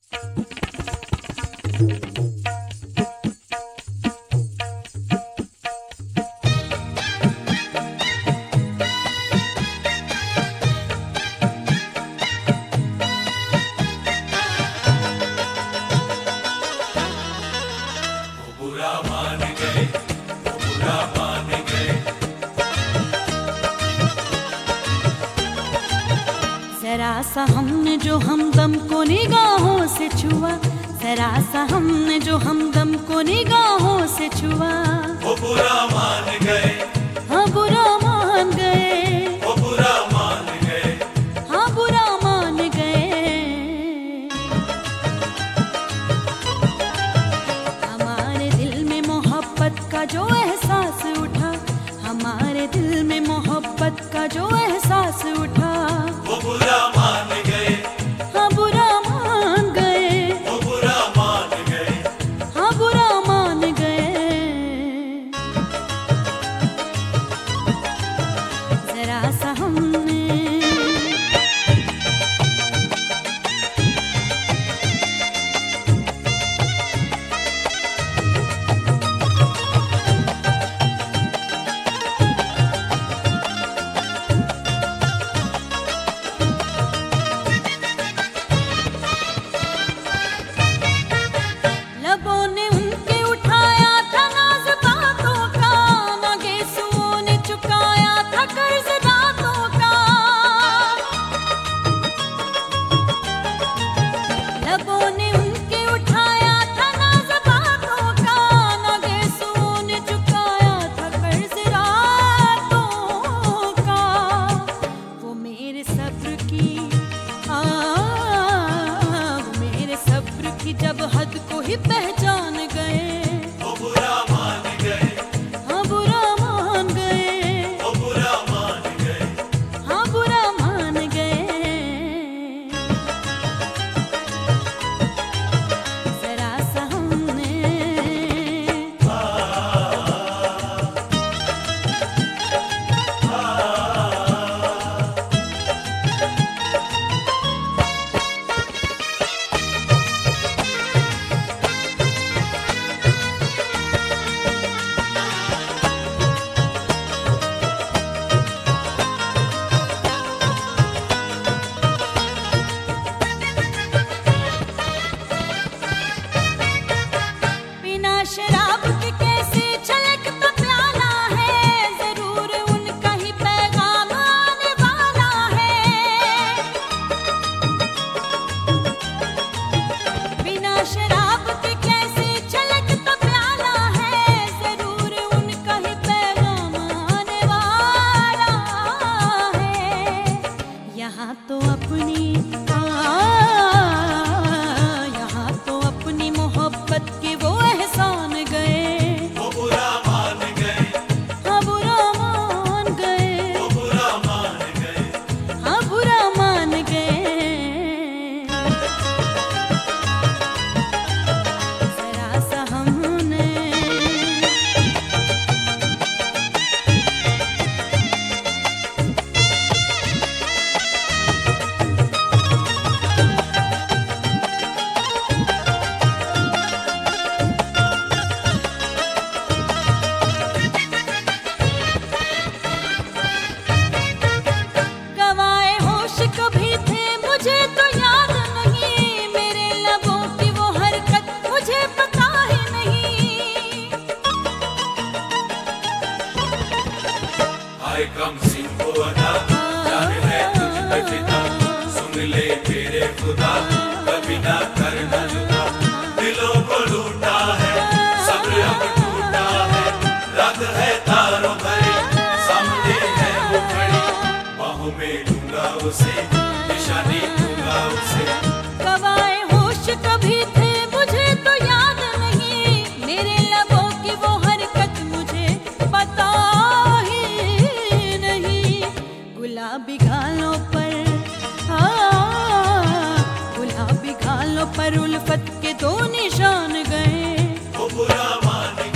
जरा सा हमने जो हमदम को निगाहों से छुआ, जरा सा हमने जो हमदम को निगाहों से छुआ, वो बुरा मान गए, हाँ बुरा मान गए, वो बुरा मान गए, हाँ बुरा मान गए। हमारे दिल में मोहब्बत का जो एहसास उठा, हमारे दिल में मोहब्बत का जो एहसास उठा, वो बुरा मान गए, हाँ बुरा मान गए, वो बुरा मान गए, हाँ बुरा मान गए। जरा सा हमने लबों ने उनके उठाया था नाज़ बातों का, ना गेसुओं ने चुकाया था कर्ज रातों का। लबों ने उनके उठाया था नाज़ बातों का, ना गेसुओं ने चुकाया था कर्ज रातों का। वो मेरे सब्र की वो मेरे सब्र की जब हद को ही पहचान गए, वो बुरा मान गए, हाँ बुरा मान गए, वो बुरा मान गए, हाँ बुरा मान गए। जरा सा हमने बिना शराब के कैसे छलकता प्याला है, जरूर उनका ही पैगाम आने वाला है। बिना शराब के कैसे छलकता प्याला है, जरूर उनका ही पैगाम आने वाला है। यहाँ तो अपनी यहाँ तो अपनी मोहब्बत के वो एहसान गए, वो बुरा मान गए, हाँ बुरा मान गए, वो बुरा मान गए, हाँ बुरा मान गए। जरा सा हमने गवाए होश कभी थे मुझे तो याद नहीं, मेरे लबों की वो हरकत मुझे पता ही नहीं। हाय कम सिंह को अदा, जान है तुझ पे फिदा, सुन ले तेरे खुदा, कभी ना करना जुदा। दिलों को लूटा है, सब्र अब टूटा है, रात है तारों भरी, सामने है वो खड़ी, बाहों में लूंगा उसे, निशानी दूंगा उसे। गवाए होश कभी थे मुझे तो याद नहीं, मेरे लबों की वो हरकत मुझे पता ही नहीं। गुलाबी गालों पर गुलाबी गालों पर उल्फत के दो निशान गए, वो बुरा मान